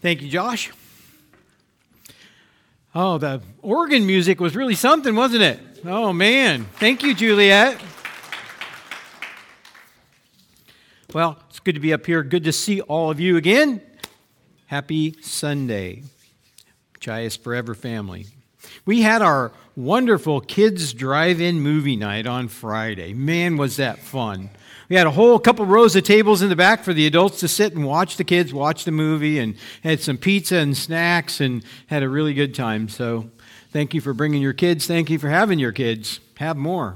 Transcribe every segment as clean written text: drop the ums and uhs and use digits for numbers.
Thank you, Josh. Oh, the organ music was really something, wasn't it? Oh, man. Thank you, Juliet. Well, it's good to be up here. Good to see all of you again. Happy Sunday, Chias Forever family. We had our wonderful kids drive-in movie night on Friday. Man, was that fun. We had a whole couple rows of tables in the back for the adults to sit and watch the kids watch the movie, and had some pizza and snacks and had a really good time. So thank you for bringing your kids. Thank you for having your kids. Have more.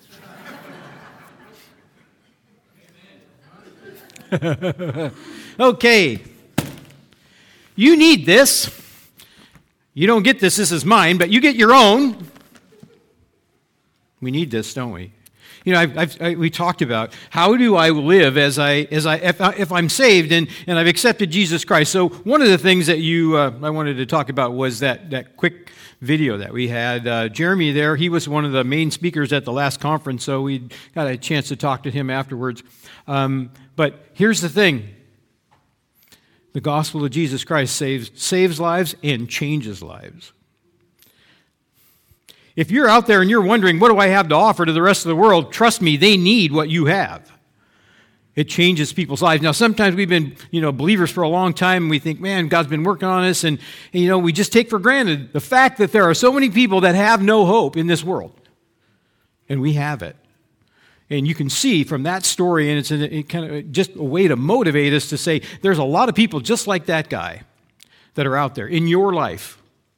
Okay. You need this. You don't get this. This is mine, but you get your own. We need this, don't we? You know, we talked about how do I live if I'm saved and I've accepted Jesus Christ. So one of the things that I wanted to talk about was that quick video that we had. Jeremy there, he was one of the main speakers at the last conference, so we got a chance to talk to him afterwards. But here's the thing. The gospel of Jesus Christ saves lives and changes lives. If you're out there and you're wondering, what do I have to offer to the rest of the world? Trust me, they need what you have. It changes people's lives. Now, sometimes we've been, believers for a long time, and we think, man, God's been working on us, and we just take for granted the fact that there are so many people that have no hope in this world. And we have it. And you can see from that story, and it's kind of just a way to motivate us to say, there's a lot of people just like that guy that are out there in your life.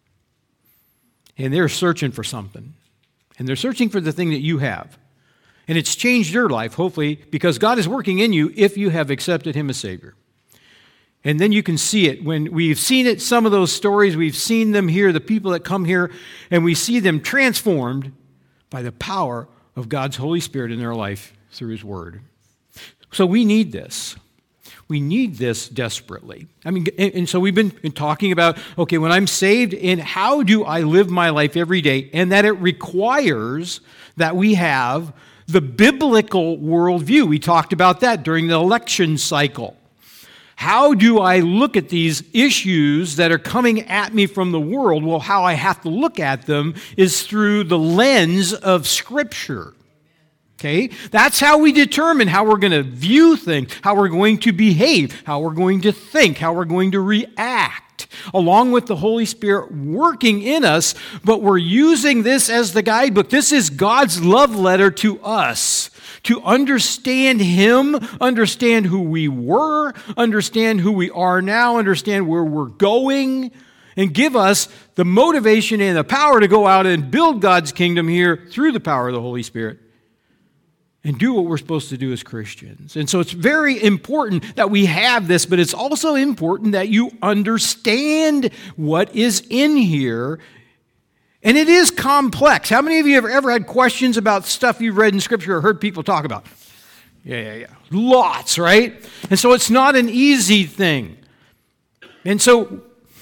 And they're searching for something. And they're searching for the thing that you have. And it's changed your life, hopefully, because God is working in you if you have accepted Him as Savior. And then you can see it. When we've seen it, some of those stories, we've seen them here, the people that come here, and we see them transformed by the power of God's Holy Spirit in their life through His Word. So we need this. We need this desperately. And so we've been talking about, okay, when I'm saved, and how do I live my life every day? And that it requires that we have the biblical worldview. We talked about that during the election cycle. How do I look at these issues that are coming at me from the world? Well, how I have to look at them is through the lens of Scripture. Okay? That's how we determine how we're going to view things, how we're going to behave, how we're going to think, how we're going to react, along with the Holy Spirit working in us, but we're using this as the guidebook. This is God's love letter to us, to understand Him, understand who we were, understand who we are now, understand where we're going, and give us the motivation and the power to go out and build God's kingdom here through the power of the Holy Spirit. And do what we're supposed to do as Christians. And so it's very important that we have this, but it's also important that you understand what is in here. And it is complex. How many of you have ever had questions about stuff you've read in Scripture or heard people talk about? Yeah. Lots, right? And so it's not an easy thing. And so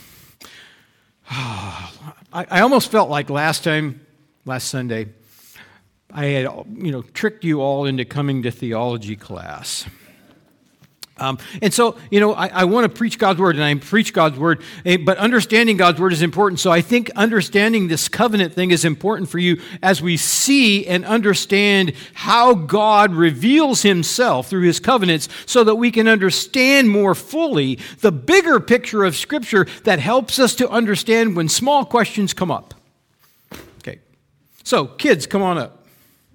I almost felt like last Sunday, I had, tricked you all into coming to theology class. And so, I want to preach God's Word, and I preach God's Word, but understanding God's Word is important. So I think understanding this covenant thing is important for you as we see and understand how God reveals Himself through His covenants so that we can understand more fully the bigger picture of Scripture that helps us to understand when small questions come up. Okay. So, kids, come on up.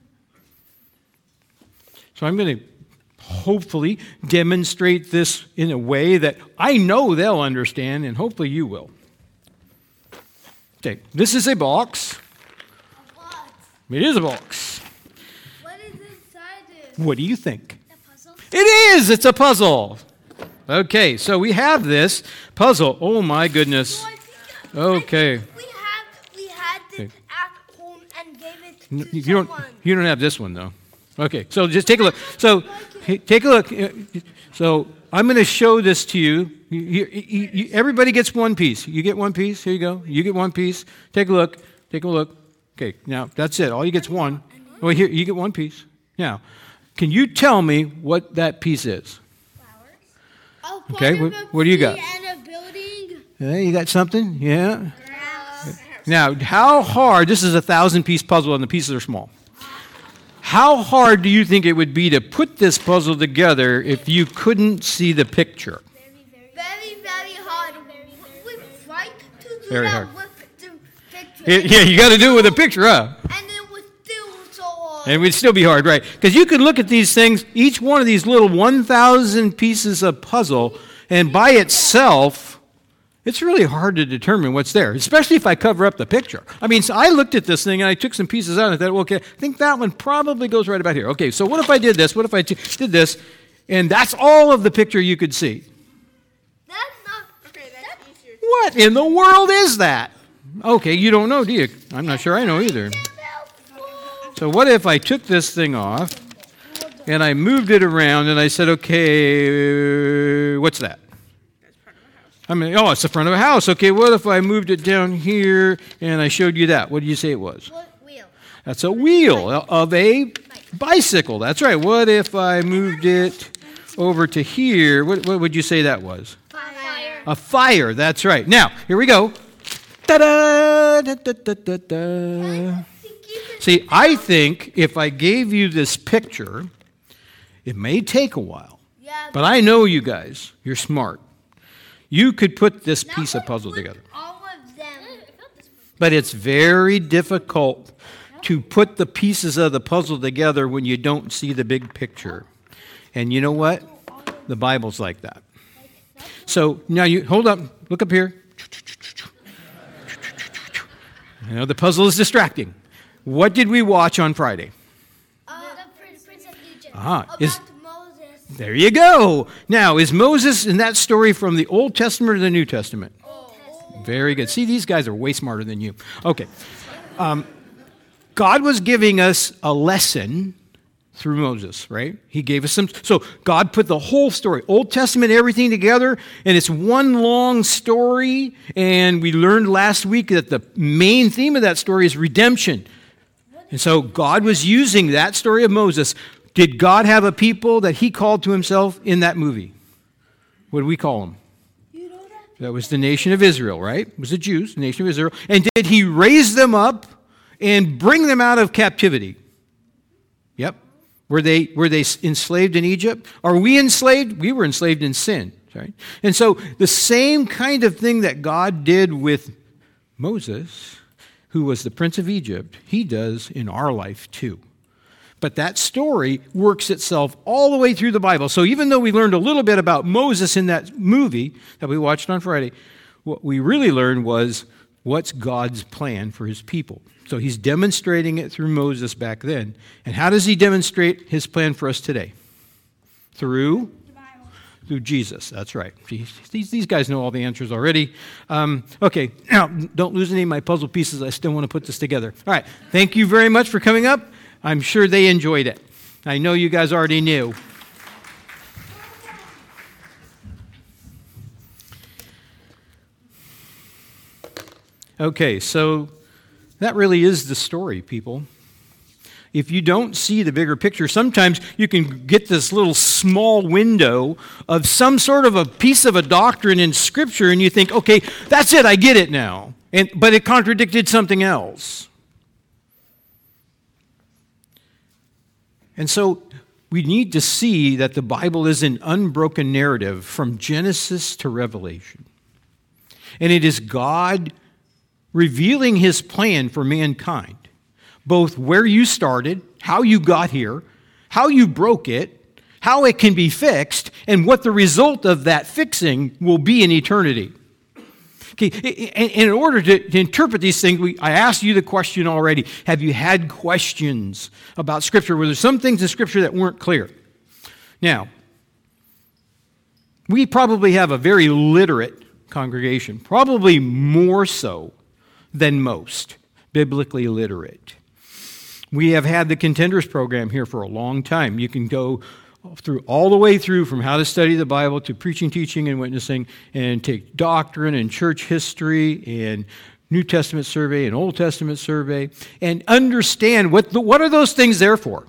So I'm going to hopefully demonstrate this in a way that I know they'll understand, and hopefully you will. Okay, this is a box. A box. It is a box. What is inside it? What do you think? A puzzle? It is! It's a puzzle. Okay, so we have this puzzle. Oh my goodness. Okay. We had this at home and gave it to someone. You don't have this one though. Okay, so just take a look. So, take a look. So, I'm going to show this to you. Everybody gets one piece. You get one piece. Here you go. You get one piece. Take a look. Take a look. Okay, now, that's it. All you get's one. Well, here, you get one piece. Now, can you tell me what that piece is? Flowers. Okay, what do you got? And a building You got something? Yeah? Now, how hard, this is a 1,000-piece puzzle and the pieces are small. How hard do you think it would be to put this puzzle together if you couldn't see the picture? Very hard. We tried to do Very that hard. with the picture. Yeah, you got to do it with a picture, huh? And it was still so hard. And it would still be hard, right? Because you could look at these things, each one of these little 1,000 pieces of puzzle, and by itself, it's really hard to determine what's there, especially if I cover up the picture. I mean, so I looked at this thing, and I took some pieces out, and I thought, okay, I think that one probably goes right about here. Okay, so what if I did this? What if I did this? And that's all of the picture you could see. That's not... Okay, that's easier. What in the world is that? Okay, you don't know, do you? I'm not sure I know either. So what if I took this thing off, and I moved it around, and I said, okay, what's that? I mean, oh, it's the front of a house. Okay, what if I moved it down here and I showed you that? What did you say it was? Wheel. That's a wheel of a bicycle. That's right. What if I moved it over to here? What would you say that was? Fire. A fire. That's right. Now, here we go. Ta-da! Da-da-da-da-da. See, I think if I gave you this picture, it may take a while. Yeah, But I know you guys. You're smart. You could put this piece of puzzle together. all of them. But it's very difficult to put the pieces of the puzzle together when you don't see the big picture. And you know what? The Bible's like that. So now you hold up, look up here. You know, the puzzle is distracting. What did we watch on Friday? The Prince of Egypt. About Moses. There you go. Now, is Moses in that story from the Old Testament or the New Testament? Very good. See, these guys are way smarter than you. Okay. God was giving us a lesson through Moses, right? He gave us some. So God put the whole story, Old Testament, everything together, and it's one long story. And we learned last week that the main theme of that story is redemption. And so God was using that story of Moses. Did God have a people that he called to himself in that movie? What do we call them? That was the nation of Israel, right? It was the Jews, the nation of Israel. And did he raise them up and bring them out of captivity? Yep. Were they enslaved in Egypt? Are we enslaved? We were enslaved in sin, right? And so the same kind of thing that God did with Moses, who was the prince of Egypt, he does in our life too. But that story works itself all the way through the Bible. So even though we learned a little bit about Moses in that movie that we watched on Friday, what we really learned was what's God's plan for his people. So he's demonstrating it through Moses back then. And how does he demonstrate his plan for us today? Through Jesus. That's right. These guys know all the answers already. Okay, now don't lose any of my puzzle pieces. I still want to put this together. All right, thank you very much for coming up. I'm sure they enjoyed it. I know you guys already knew. Okay, so that really is the story, people. If you don't see the bigger picture, sometimes you can get this little small window of some sort of a piece of a doctrine in Scripture, and you think, okay, that's it, I get it now. But it contradicted something else. And so we need to see that the Bible is an unbroken narrative from Genesis to Revelation. And it is God revealing his plan for mankind, both where you started, how you got here, how you broke it, how it can be fixed, and what the result of that fixing will be in eternity. Okay, and in order to interpret these things, I asked you the question already. Have you had questions about Scripture? Were there some things in Scripture that weren't clear? Now, we probably have a very literate congregation, probably more so than most, biblically literate. We have had the Contenders program here for a long time. You can go through all the way through from how to study the Bible to preaching, teaching, and witnessing, and take doctrine and church history and New Testament survey and Old Testament survey and understand what are those things there for.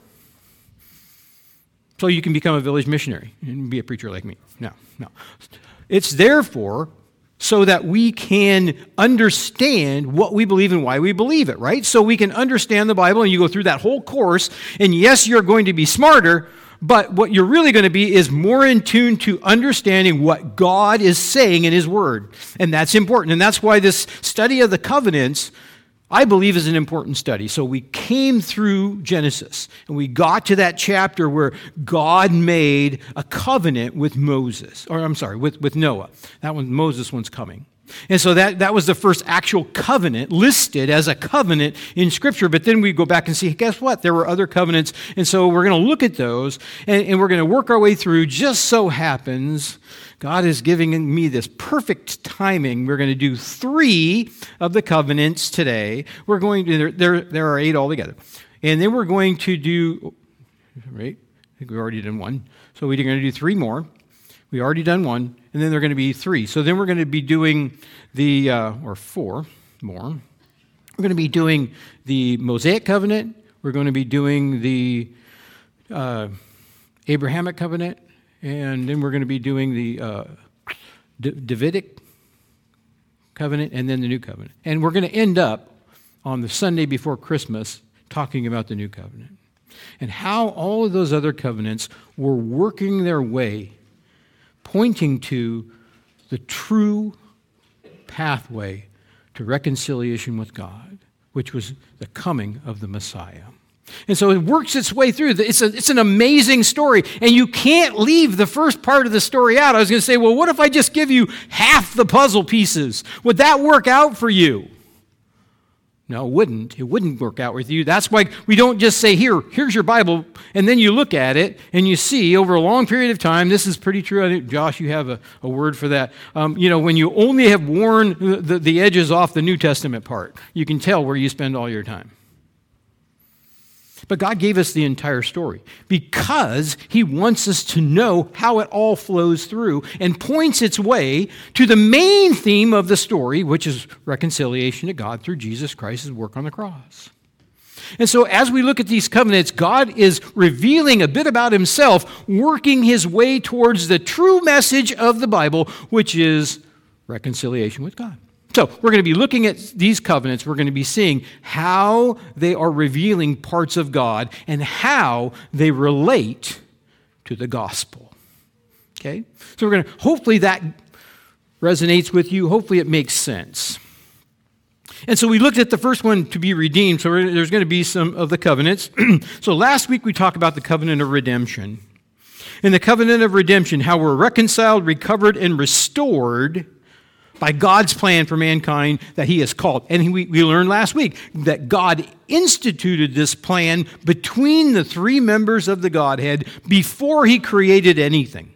So you can become a village missionary and be a preacher like me. No. It's there for so that we can understand what we believe and why we believe it, right? So we can understand the Bible, and you go through that whole course, and yes, you're going to be smarter, but what you're really going to be is more in tune to understanding what God is saying in His Word. And that's important. And that's why this study of the covenants, I believe, is an important study. So we came through Genesis, and we got to that chapter where God made a covenant with Moses, or I'm sorry, with Noah. That one, Moses one's coming. And so that was the first actual covenant listed as a covenant in Scripture. But then we go back and see, guess what? There were other covenants. And so we're going to look at those, and we're going to work our way through. Just so happens, God is giving me this perfect timing. We're going to do 3 of the covenants today. We're going to, there are 8 altogether. And then we're going to do, right? I think we've already done 1. So we're going to do 3 more. We already done 1, and then they're going to be 3. So then we're going to be doing or 4 more. We're going to be doing the Mosaic covenant. We're going to be doing the Abrahamic covenant, and then we're going to be doing the Davidic covenant, and then the new covenant. And we're going to end up on the Sunday before Christmas talking about the new covenant and how all of those other covenants were working their way, pointing to the true pathway to reconciliation with God, which was the coming of the Messiah. And so it works its way through. It's an amazing story, and you can't leave the first part of the story out. I was going to say, well, what if I just give you half the puzzle pieces? Would that work out for you? No, it wouldn't. It wouldn't work out with you. That's why we don't just say, here's your Bible, and then you look at it, and you see over a long period of time, this is pretty true. I think, Josh, you have a word for that. When you only have worn the edges off the New Testament part, you can tell where you spend all your time. But God gave us the entire story because He wants us to know how it all flows through and points its way to the main theme of the story, which is reconciliation to God through Jesus Christ's work on the cross. And so as we look at these covenants, God is revealing a bit about Himself, working His way towards the true message of the Bible, which is reconciliation with God. So we're going to be looking at these covenants. We're going to be seeing how they are revealing parts of God and how they relate to the gospel. Okay? So we're going to, hopefully that resonates with you. Hopefully it makes sense. And so we looked at the first one, to be redeemed. So there's going to be some of the covenants. So last week we talked about the covenant of redemption. In the covenant of redemption, how we're reconciled, recovered, and restored by God's plan for mankind that He has called. And we learned last week that God instituted this plan between the 3 members of the Godhead before He created anything.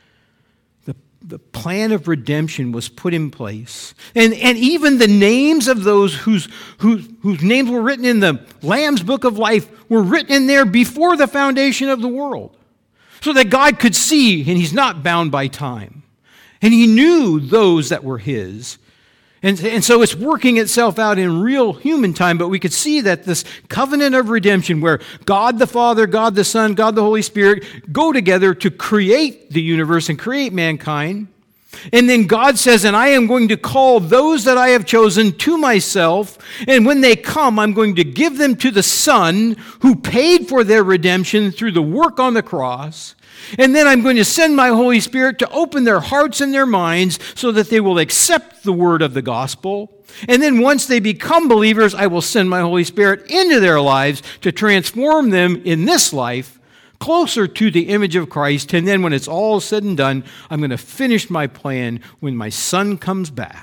The plan of redemption was put in place. And even the names of those whose names were written in the Lamb's Book of Life were written in there before the foundation of the world. So that God could see, and He's not bound by time. And He knew those that were His. And so it's working itself out in real human time, but we could see that this covenant of redemption where God the Father, God the Son, God the Holy Spirit go together to create the universe and create mankind. And then God says, and I am going to call those that I have chosen to myself, and when they come, I'm going to give them to the Son who paid for their redemption through the work on the cross. And then I'm going to send my Holy Spirit to open their hearts and their minds so that they will accept the word of the gospel. And then once they become believers, I will send my Holy Spirit into their lives to transform them in this life closer to the image of Christ. And then when it's all said and done, I'm going to finish my plan when my Son comes back.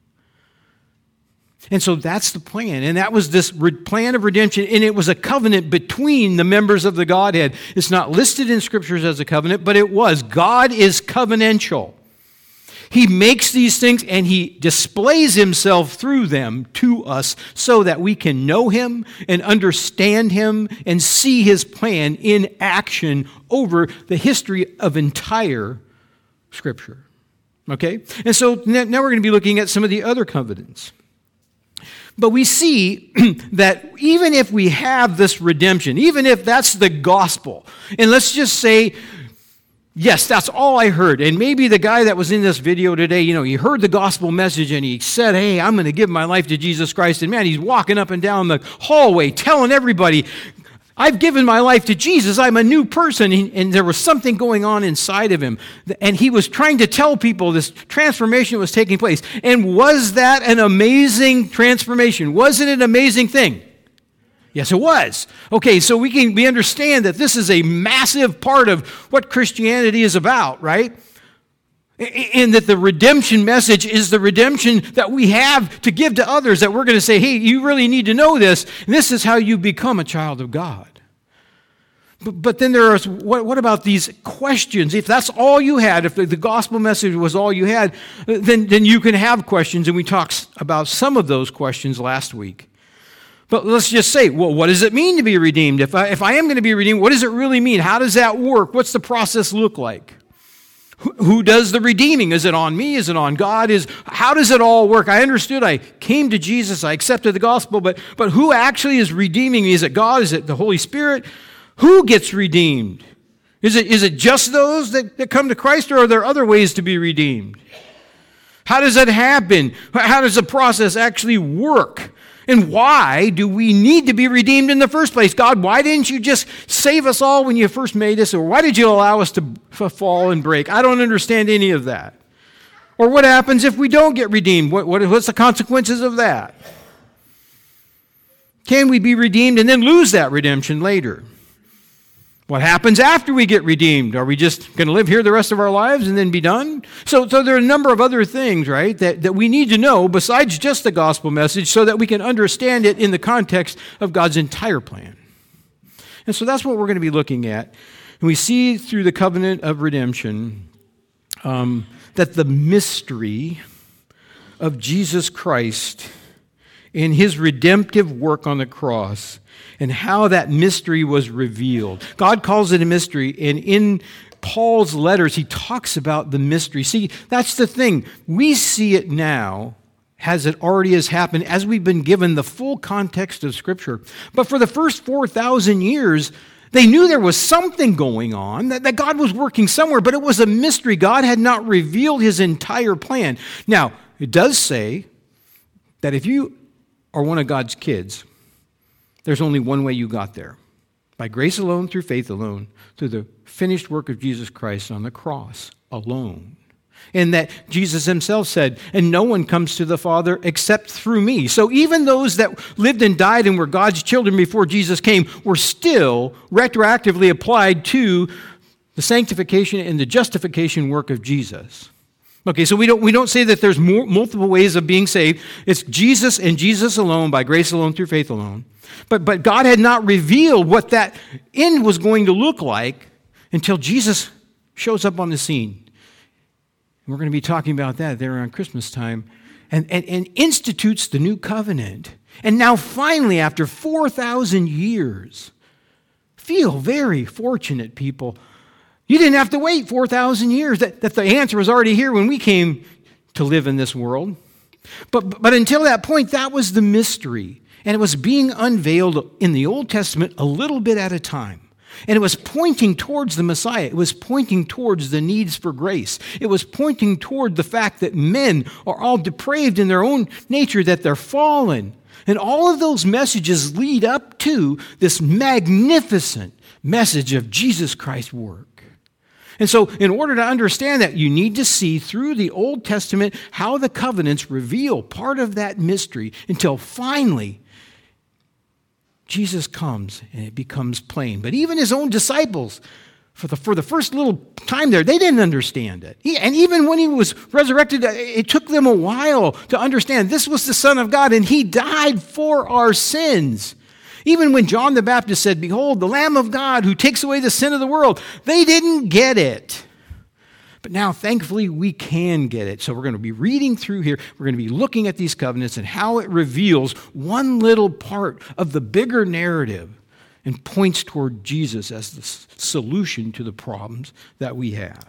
And so that's the plan. And that was this plan of redemption. And it was a covenant between the members of the Godhead. It's not listed in Scriptures as a covenant, but it was. God is covenantal. He makes these things and He displays Himself through them to us so that we can know Him and understand Him and see His plan in action over the history of entire Scripture. Okay? And so now we're going to be looking at some of the other covenants. But we see that even if we have this redemption, even if that's the gospel, and let's just say Yes, that's all I heard. And maybe the guy that was in this video today, he heard the gospel message and he said, hey, I'm going to give my life to Jesus Christ. And man, he's walking up and down the hallway telling everybody, I've given my life to Jesus. I'm a new person. And there was something going on inside of him. And he was trying to tell people this transformation was taking place. And was that an amazing transformation? Was it an amazing thing? Yes, it was. Okay, so we understand that this is a massive part of what Christianity is about, right? And that the redemption message is the redemption that we have to give to others, that we're going to say, hey, you really need to know this. And this is how you become a child of God. But then there are, what about these questions? If that's all you had, if the gospel message was all you had, then you can have questions. And we talked about some of those questions last week. But let's just say, well, what does it mean to be redeemed? If I am going to be redeemed, what does it really mean? How does that work? What's the process look like? Who does the redeeming? Is it on me? Is it on God? How does it all work? I understood. I came to Jesus. I accepted the gospel. But who actually is redeeming me? Is it God? Is it the Holy Spirit? Who gets redeemed? Is it just those that come to Christ, or are there other ways to be redeemed? How does that happen? How does the process actually work? And why do we need to be redeemed in the first place? God, why didn't you just save us all when you first made us? Or why did you allow us to fall and break? I don't understand any of that. Or what happens if we don't get redeemed? What's the consequences of that? Can we be redeemed and then lose that redemption later? What happens after we get redeemed? Are we just going to live here the rest of our lives and then be done? So there are a number of other things, right, that we need to know besides just the gospel message so that we can understand it in the context of God's entire plan. And so that's what we're going to be looking at. And we see through the covenant of redemption that the mystery of Jesus Christ in his redemptive work on the cross and how that mystery was revealed. God calls it a mystery, and in Paul's letters, he talks about the mystery. See, that's the thing. We see it now as it already has happened, as we've been given the full context of Scripture. But for the first 4,000 years, they knew there was something going on, that God was working somewhere, but it was a mystery. God had not revealed his entire plan. Now, it does say that if you are one of God's kids, there's only one way you got there. By grace alone, through faith alone, through the finished work of Jesus Christ on the cross alone. And that Jesus himself said, and no one comes to the Father except through me. So even those that lived and died and were God's children before Jesus came were still retroactively applied to the sanctification and the justification work of Jesus. Okay, so we don't say that there's multiple ways of being saved. It's Jesus and Jesus alone, by grace alone, through faith alone. But God had not revealed what that end was going to look like until Jesus shows up on the scene. And we're going to be talking about that there around Christmas time. And institutes the new covenant. And now finally, after 4,000 years, feel very fortunate, people. You didn't have to wait 4,000 years. That the answer was already here when we came to live in this world. But until that point, that was the mystery. And it was being unveiled in the Old Testament a little bit at a time. And it was pointing towards the Messiah. It was pointing towards the needs for grace. It was pointing toward the fact that men are all depraved in their own nature, that they're fallen. And all of those messages lead up to this magnificent message of Jesus Christ's work. And so in order to understand that, you need to see through the Old Testament how the covenants reveal part of that mystery until finally Jesus comes and it becomes plain. But even his own disciples, for the first little time there, they didn't understand it. And even when he was resurrected, it took them a while to understand this was the Son of God and he died for our sins. Even when John the Baptist said, "Behold, the Lamb of God who takes away the sin of the world," they didn't get it. But now, thankfully, we can get it. So we're going to be reading through here. We're going to be looking at these covenants and how it reveals one little part of the bigger narrative and points toward Jesus as the solution to the problems that we have.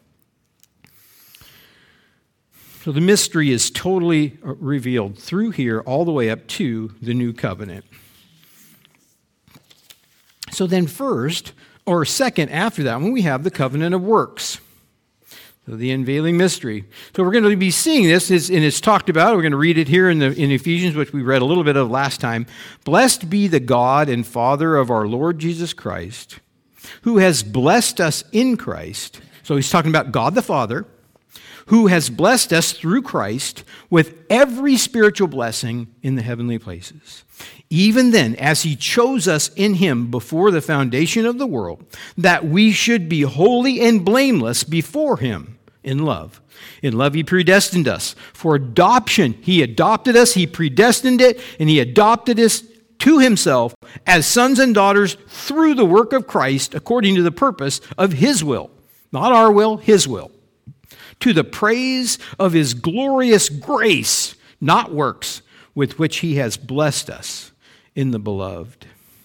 So the mystery is totally revealed through here all the way up to the new covenant. So then first, Or second, after that one, we have the covenant of works. So the unveiling mystery. So we're going to be seeing this, and it's talked about. We're going to read it here in Ephesians, which we read a little bit of last time. Blessed be the God and Father of our Lord Jesus Christ, who has blessed us in Christ. So he's talking about God the Father, who has blessed us through Christ with every spiritual blessing in the heavenly places. Even then, as he chose us in him before the foundation of the world, that we should be holy and blameless before him in love. In love, he predestined us for adoption. He adopted us, he predestined it, and he adopted us to himself as sons and daughters through the work of Christ according to the purpose of his will. Not our will, his will. To the praise of his glorious grace, not works, with which he has blessed us in the beloved.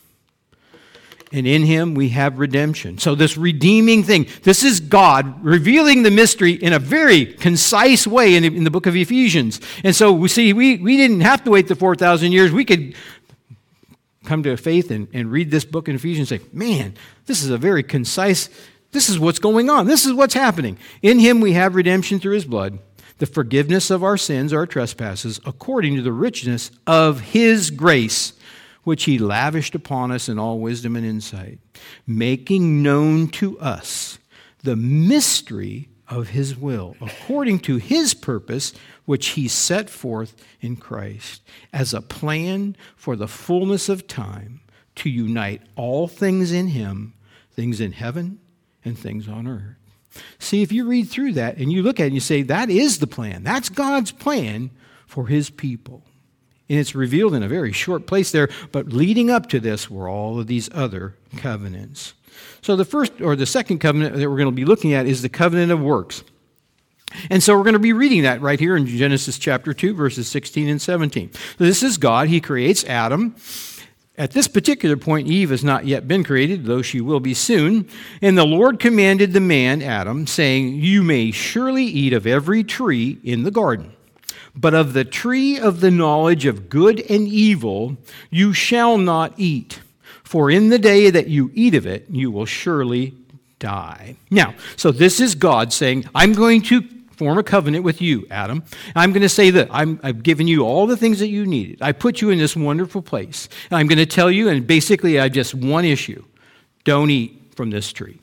And in him we have redemption. So this redeeming thing, this is God revealing the mystery in a very concise way in the book of Ephesians. And so we see we didn't have to wait the 4,000 years. We could come to faith and read this book in Ephesians and say, man, this is a very concise, this is what's going on. This is what's happening. In him we have redemption through his blood, the forgiveness of our sins, our trespasses, according to the richness of his grace, which he lavished upon us in all wisdom and insight, making known to us the mystery of his will, according to his purpose, which he set forth in Christ, as a plan for the fullness of time, to unite all things in him, things in heaven and things on earth. See, if you read through that and you look at it and you say, that is the plan. That's God's plan for his people. And it's revealed in a very short place there, but leading up to this were all of these other covenants. So the second covenant that we're going to be looking at is the covenant of works. And so we're going to be reading that right here in Genesis chapter 2, verses 16 and 17. So this is God. He creates Adam. At this particular point, Eve has not yet been created, though she will be soon. And the Lord commanded the man, Adam, saying, you may surely eat of every tree in the garden. But of the tree of the knowledge of good and evil you shall not eat, for in the day that you eat of it, you will surely die. Now, so this is God saying, I'm going to form a covenant with you, Adam. I'm going to say that I've given you all the things that you needed. I put you in this wonderful place. And I'm going to tell you, and basically I have just one issue. Don't eat from this tree.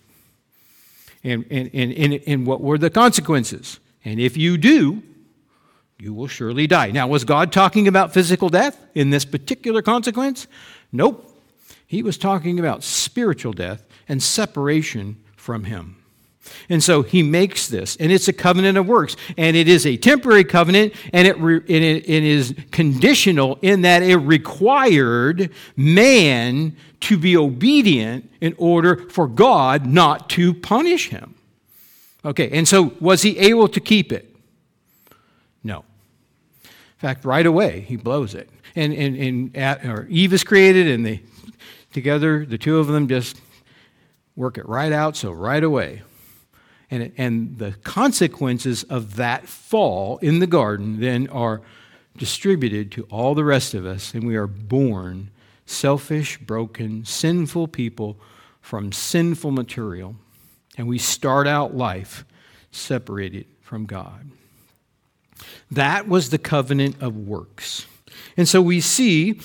And what were the consequences? And if you do, you will surely die. Now, was God talking about physical death in this particular consequence? Nope. He was talking about spiritual death and separation from him. And so he makes this, and it's a covenant of works, and it is a temporary covenant, and it is conditional in that it required man to be obedient in order for God not to punish him. Okay, and so was he able to keep it? No. In fact, right away, he blows it. And Eve is created, and together, the two of them just work it right out, so right away. And the consequences of that fall in the garden then are distributed to all the rest of us, and we are born selfish, broken, sinful people from sinful material, and we start out life separated from God. That was the covenant of works. And so we see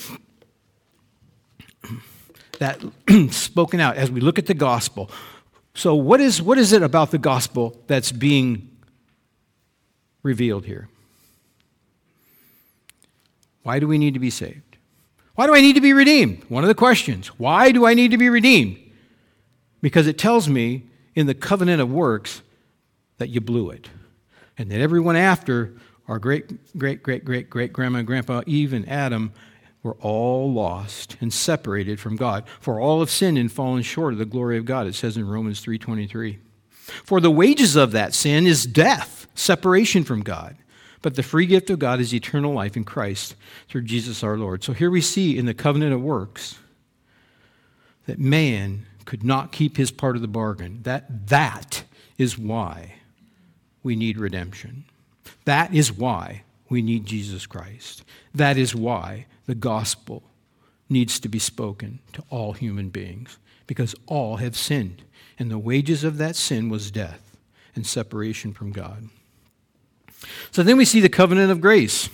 that spoken out as we look at the gospel. So what is it about the gospel that's being revealed here? Why do we need to be saved? Why do I need to be redeemed? One of the questions. Why do I need to be redeemed? Because it tells me in the covenant of works that you blew it. And that everyone after our great-great-great-great-grandma and grandpa Eve and Adam were all lost and separated from God. For all have sinned and fallen short of the glory of God, it says in Romans 3:23. For the wages of that sin is death, separation from God. But the free gift of God is eternal life in Christ through Jesus our Lord. So here we see in the covenant of works that man could not keep his part of the bargain. That is why we need redemption. That is why we need Jesus Christ. That is why the gospel needs to be spoken to all human beings, because all have sinned, and the wages of that sin was death and separation from God. So then we see the covenant of grace.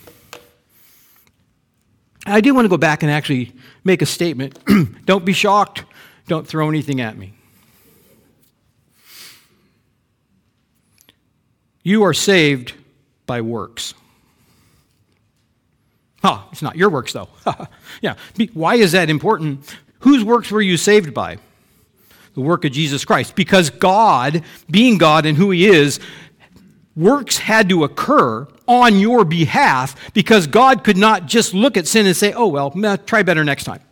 I do want to go back and actually make a statement. Don't be shocked. Don't throw anything at me. You are saved by works. It's not your works, though. Yeah. Why is that important? Whose works were you saved by? The work of Jesus Christ. Because God, being God and who He is, works had to occur on your behalf because God could not just look at sin and say, oh, well, try better next time.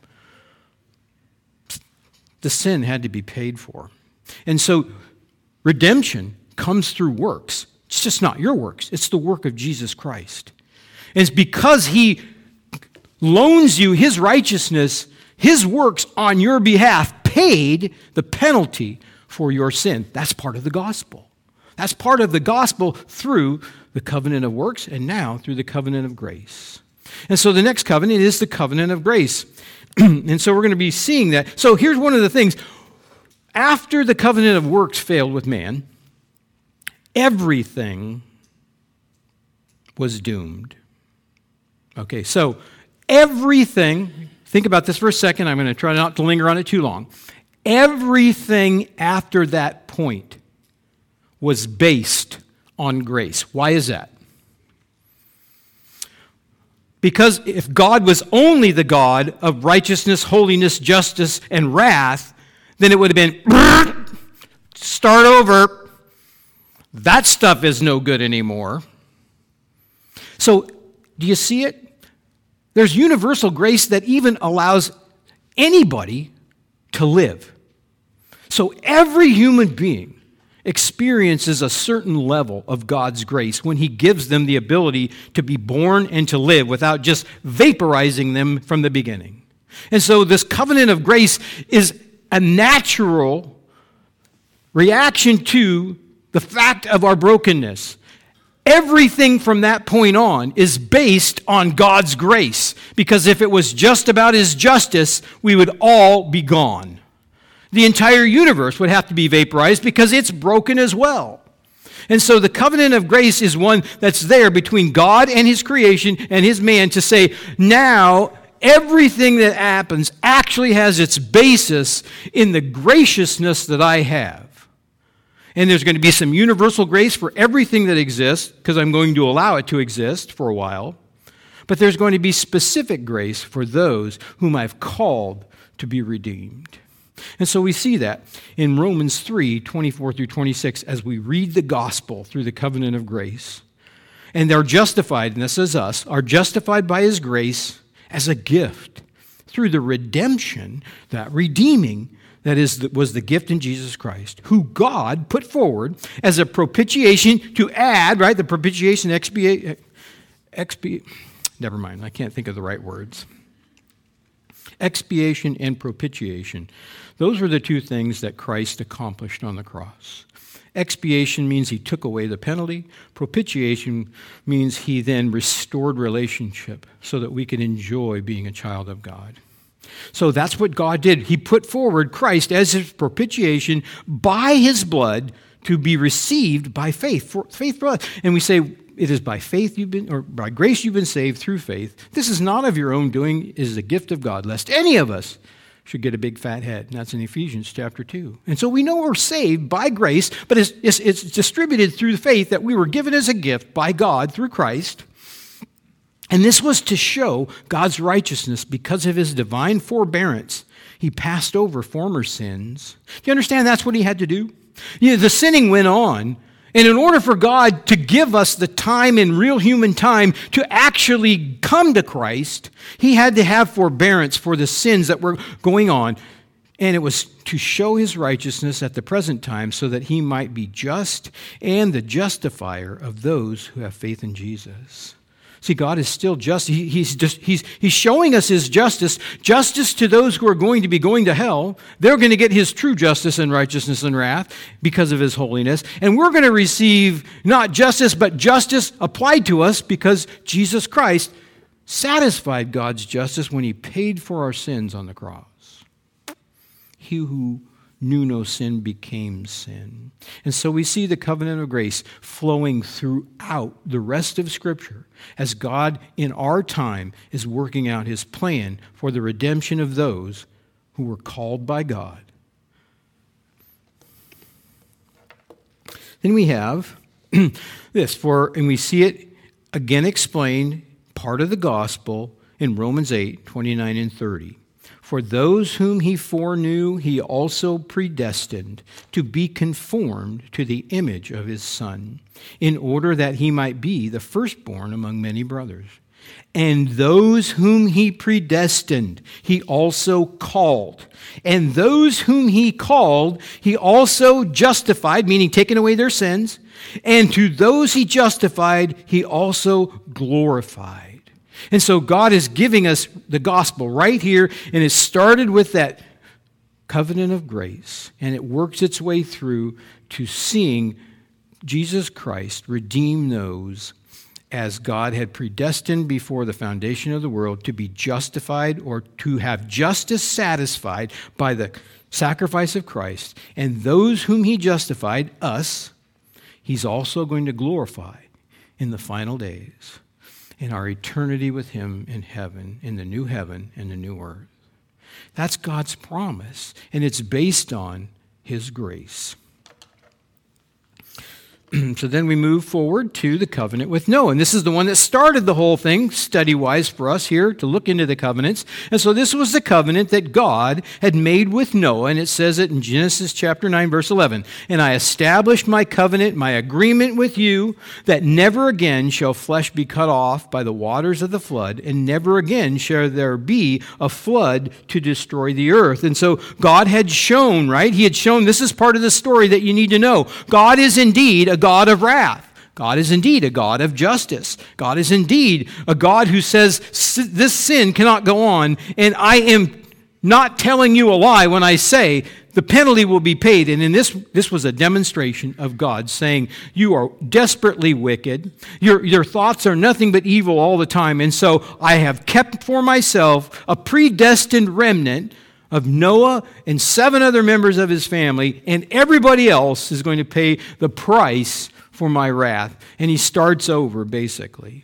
The sin had to be paid for. And so redemption comes through works. It's just not your works. It's the work of Jesus Christ. And it's because He loans you His righteousness, His works on your behalf paid the penalty for your sin. That's part of the gospel. That's part of the gospel through the covenant of works and now through the covenant of grace. And so the next covenant is the covenant of grace. And so we're going to be seeing that. So here's one of the things. After the covenant of works failed with man, everything was doomed. Okay, so everything, think about this for a second. I'm going to try not to linger on it too long. Everything after that point was based on grace. Why is that? Because if God was only the God of righteousness, holiness, justice, and wrath, then it would have been, start over. That stuff is no good anymore. So, do you see it? There's universal grace that even allows anybody to live. So every human being experiences a certain level of God's grace when He gives them the ability to be born and to live without just vaporizing them from the beginning. And so this covenant of grace is a natural reaction to the fact of our brokenness. Everything from that point on is based on God's grace, because if it was just about His justice, we would all be gone. The entire universe would have to be vaporized because it's broken as well. And so the covenant of grace is one that's there between God and His creation and His man to say, now everything that happens actually has its basis in the graciousness that I have. And there's going to be some universal grace for everything that exists, because I'm going to allow it to exist for a while. But there's going to be specific grace for those whom I've called to be redeemed. And so we see that in Romans 3, 24 through 26, as we read the gospel through the covenant of grace. And they're justified, and this is us, are justified by His grace as a gift through the redemption, that redeeming, was the gift in Jesus Christ, who God put forward as a propitiation to add, right, the propitiation, never mind, I can't think of the right words. Expiation and propitiation. Those were the two things that Christ accomplished on the cross. Expiation means He took away the penalty. Propitiation means He then restored relationship so that we can enjoy being a child of God. So that's what God did. He put forward Christ as His propitiation by His blood to be received by faith. Faith for us. And we say, it is by faith or by grace you've been saved through faith. This is not of your own doing, it is a gift of God, lest any of us should get a big fat head. And that's in Ephesians chapter 2. And so we know we're saved by grace, but it's distributed through the faith that we were given as a gift by God through Christ. And this was to show God's righteousness because of His divine forbearance. He passed over former sins. Do you understand that's what He had to do? The sinning went on. And in order for God to give us the time in real human time to actually come to Christ, He had to have forbearance for the sins that were going on. And it was to show His righteousness at the present time so that He might be just and the justifier of those who have faith in Jesus. See, God is still just. He's showing us His justice to those who are going to be going to hell. They're going to get His true justice and righteousness and wrath because of His holiness. And we're going to receive not justice, but justice applied to us because Jesus Christ satisfied God's justice when He paid for our sins on the cross. He who knew no sin became sin. And so we see the covenant of grace flowing throughout the rest of Scripture as God in our time is working out his plan for the redemption of those who were called by God. Then we have this, and we see it again explained, part of the gospel in Romans 8, 29 and 30. For those whom he foreknew, he also predestined to be conformed to the image of his Son, in order that he might be the firstborn among many brothers. And those whom he predestined, he also called. And those whom he called, he also justified, meaning taken away their sins. And to those he justified, he also glorified. And so God is giving us the gospel right here, and it started with that covenant of grace, and it works its way through to seeing Jesus Christ redeem those as God had predestined before the foundation of the world to be justified or to have justice satisfied by the sacrifice of Christ. And those whom he justified, us, he's also going to glorify in the final days, in our eternity with him in heaven, in the new heaven and the new earth. That's God's promise, and it's based on his grace. So then we move forward to the covenant with Noah. And this is the one that started the whole thing, study-wise for us here, to look into the covenants. And so this was the covenant that God had made with Noah. And it says it in Genesis chapter 9, verse 11. And I established my covenant, my agreement with you, that never again shall flesh be cut off by the waters of the flood, and never again shall there be a flood to destroy the earth. And so God had shown, right? He had shown, this is part of the story that you need to know. God is indeed a God of wrath. God is indeed a God of justice. God is indeed a God who says this sin cannot go on, and I am not telling you a lie when I say the penalty will be paid. And in this was a demonstration of God saying, you are desperately wicked. Your thoughts are nothing but evil all the time. And so I have kept for myself a predestined remnant of Noah and 7 other members of his family, and everybody else is going to pay the price for my wrath. And he starts over, basically.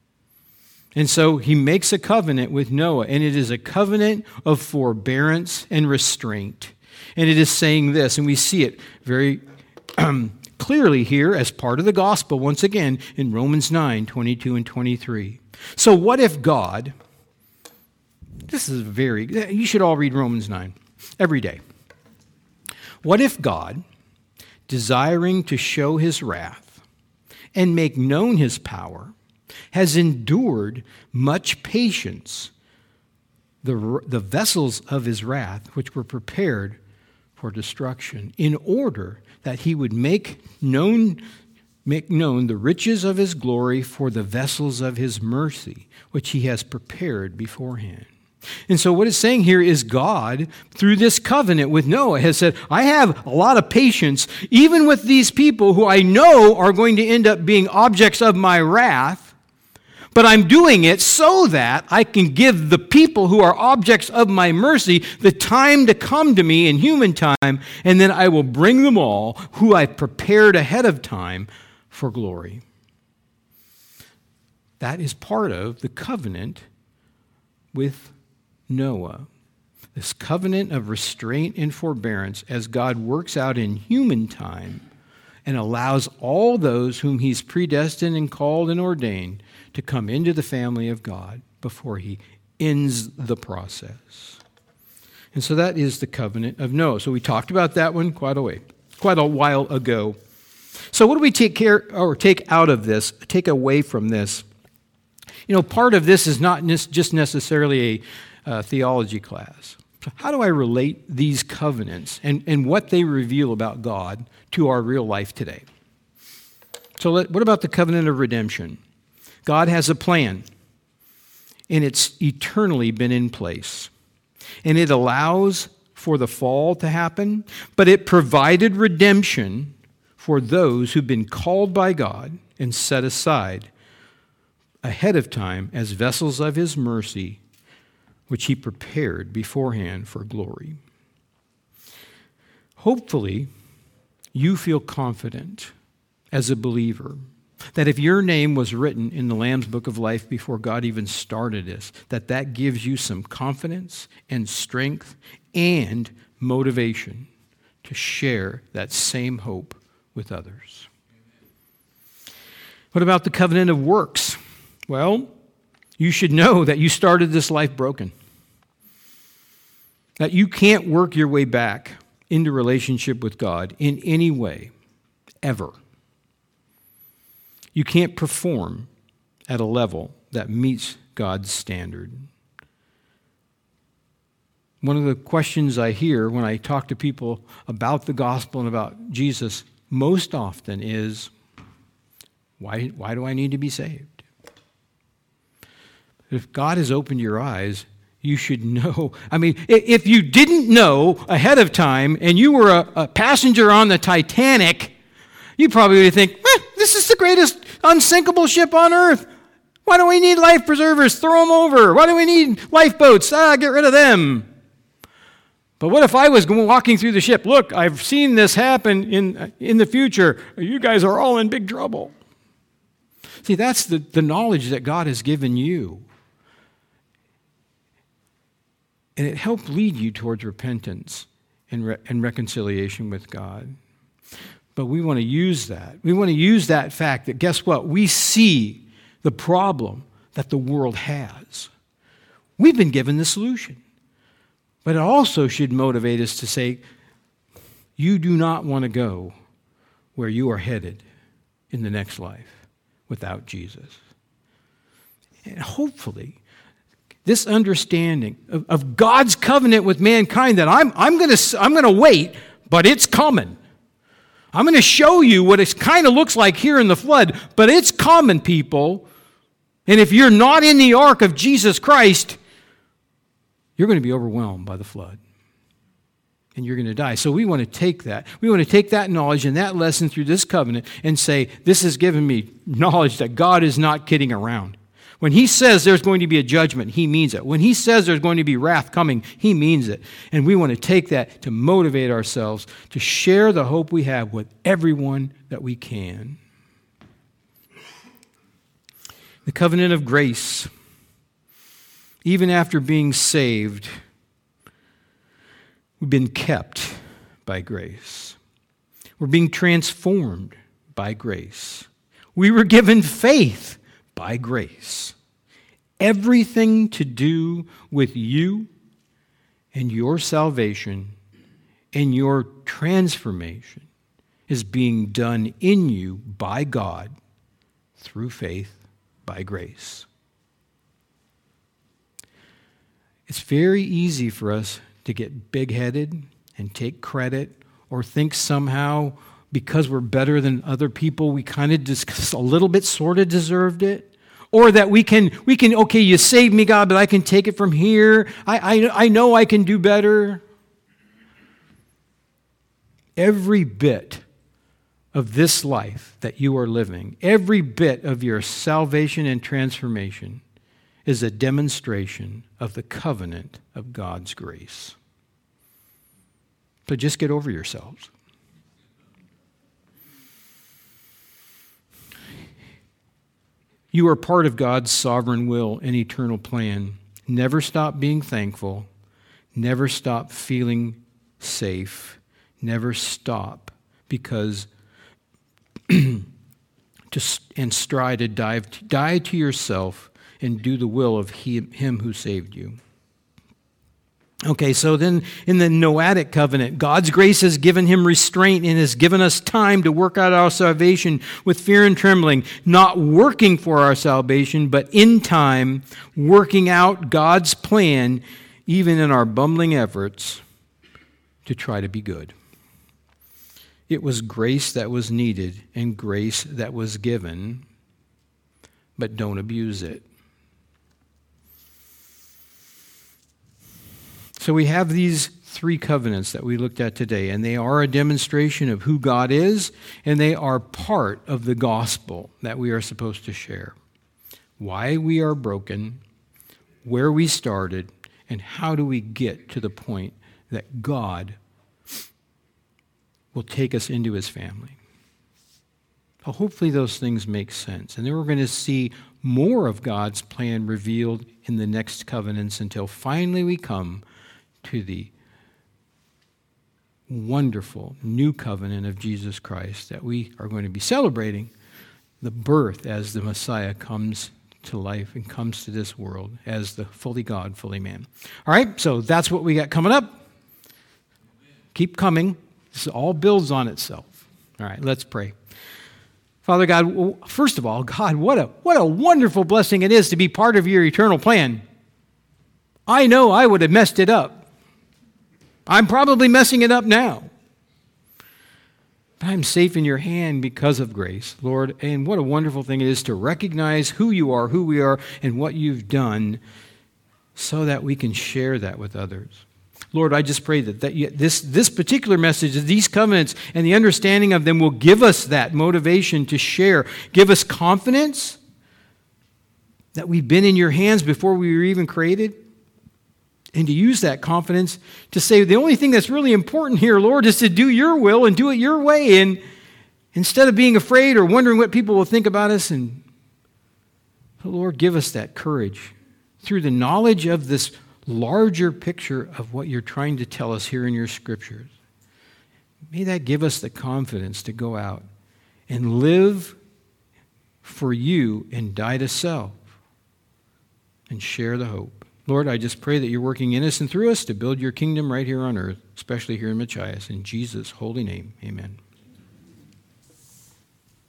And so he makes a covenant with Noah, and it is a covenant of forbearance and restraint. And it is saying this, and we see it very clearly here as part of the gospel, once again, in Romans 9, 22 and 23. So what if God... This is you should all read Romans 9 every day. What if God, desiring to show his wrath and make known his power, has endured much patience the vessels of his wrath, which were prepared for destruction, in order that he would make known the riches of his glory for the vessels of his mercy, which he has prepared beforehand. And so what it's saying here is God, through this covenant with Noah, has said, I have a lot of patience, even with these people who I know are going to end up being objects of my wrath, but I'm doing it so that I can give the people who are objects of my mercy the time to come to me in human time, and then I will bring them all, who I've prepared ahead of time, for glory. That is part of the covenant with Noah, this covenant of restraint and forbearance as God works out in human time and allows all those whom he's predestined and called and ordained to come into the family of God before he ends the process. And so that is the covenant of Noah. So we talked about that one quite a while ago. So what do we take away from this? You know, part of this is not just necessarily a theology class. So how do I relate these covenants and what they reveal about God to our real life today? So what about the covenant of redemption? God has a plan, and it's eternally been in place. And it allows for the fall to happen, but it provided redemption for those who've been called by God and set aside ahead of time as vessels of his mercy, which he prepared beforehand for glory. Hopefully, you feel confident as a believer that if your name was written in the Lamb's Book of Life before God even started this, that gives you some confidence and strength and motivation to share that same hope with others. What about the covenant of works? Well, you should know that you started this life broken. That you can't work your way back into relationship with God in any way, ever. You can't perform at a level that meets God's standard. One of the questions I hear when I talk to people about the gospel and about Jesus most often is, why do I need to be saved? If God has opened your eyes, you should know. I mean, if you didn't know ahead of time and you were a passenger on the Titanic, you probably would think, this is the greatest unsinkable ship on earth. Why do we need life preservers? Throw them over. Why do we need lifeboats? Get rid of them. But what if I was walking through the ship? Look, I've seen this happen in the future. You guys are all in big trouble. See, that's the knowledge that God has given you. And it helped lead you towards repentance and reconciliation with God. But we want to use that. We want to use that fact that, guess what? We see the problem that the world has. We've been given the solution. But it also should motivate us to say, you do not want to go where you are headed in the next life without Jesus. And hopefully, this understanding of God's covenant with mankind, that I'm going to wait, but it's coming. I'm going to show you what it kind of looks like here in the flood, but it's coming, people. And if you're not in the ark of Jesus Christ, you're going to be overwhelmed by the flood. And you're going to die. So we want to take that. We want to take that knowledge and that lesson through this covenant and say, this has given me knowledge that God is not kidding around. When he says there's going to be a judgment, he means it. When he says there's going to be wrath coming, he means it. And we want to take that to motivate ourselves to share the hope we have with everyone that we can. The covenant of grace. Even after being saved, we've been kept by grace. We're being transformed by grace. We were given faith by grace. Everything to do with you and your salvation and your transformation is being done in you by God through faith by grace. It's very easy for us to get big-headed and take credit or think somehow because we're better than other people, we kind of just a little bit sort of deserved it. Or that we can, okay, you saved me, God, but I can take it from here. I know I can do better. Every bit of this life that you are living, every bit of your salvation and transformation is a demonstration of the covenant of God's grace. So just get over yourselves. You are part of God's sovereign will and eternal plan. Never stop being thankful. Never stop feeling safe. Never stop because and strive to die to yourself and do the will of him who saved you. Okay, so then in the Noahic covenant, God's grace has given him restraint and has given us time to work out our salvation with fear and trembling, not working for our salvation, but in time working out God's plan even in our bumbling efforts to try to be good. It was grace that was needed and grace that was given, but don't abuse it. So we have these three covenants that we looked at today, and they are a demonstration of who God is, and they are part of the gospel that we are supposed to share. Why we are broken, where we started, and how do we get to the point that God will take us into his family. So hopefully those things make sense. And then we're going to see more of God's plan revealed in the next covenants until finally we come to the wonderful new covenant of Jesus Christ that we are going to be celebrating the birth as the Messiah comes to life and comes to this world as the fully God, fully man. All right, so that's what we got coming up. Keep coming. This all builds on itself. All right, let's pray. Father God, first of all, God, what a wonderful blessing it is to be part of your eternal plan. I know I would have messed it up. I'm probably messing it up now. But I'm safe in your hand because of grace, Lord. And what a wonderful thing it is to recognize who you are, who we are, and what you've done so that we can share that with others. Lord, I just pray that this particular message, these covenants, and the understanding of them will give us that motivation to share, give us confidence that we've been in your hands before we were even created, and to use that confidence to say the only thing that's really important here, Lord, is to do your will and do it your way, and instead of being afraid or wondering what people will think about us. And Lord, give us that courage through the knowledge of this larger picture of what you're trying to tell us here in your scriptures. May that give us the confidence to go out and live for you and die to self and share the hope. Lord, I just pray that you're working in us and through us to build your kingdom right here on earth, especially here in Machias. In Jesus' holy name, amen.